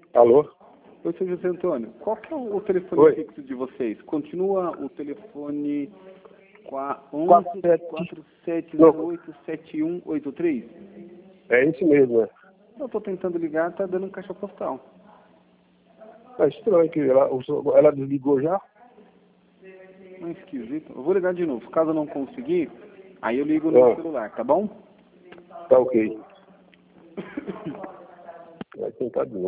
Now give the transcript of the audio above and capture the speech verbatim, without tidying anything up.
Alô? Oi, seu José Antônio. Qual que é o telefone Oi. fixo de vocês? Continua o telefone quatro onze sete quatro sete zero oito sete um oito três? É isso mesmo, né? Eu estou tentando ligar, tá dando caixa postal. É estranho que ela, o senhor- ela desligou já? Não é esquisito. Eu vou ligar de novo. Caso eu não conseguir, aí eu ligo no Ah, celular, tá bom? tá ok. Vai tentar de novo.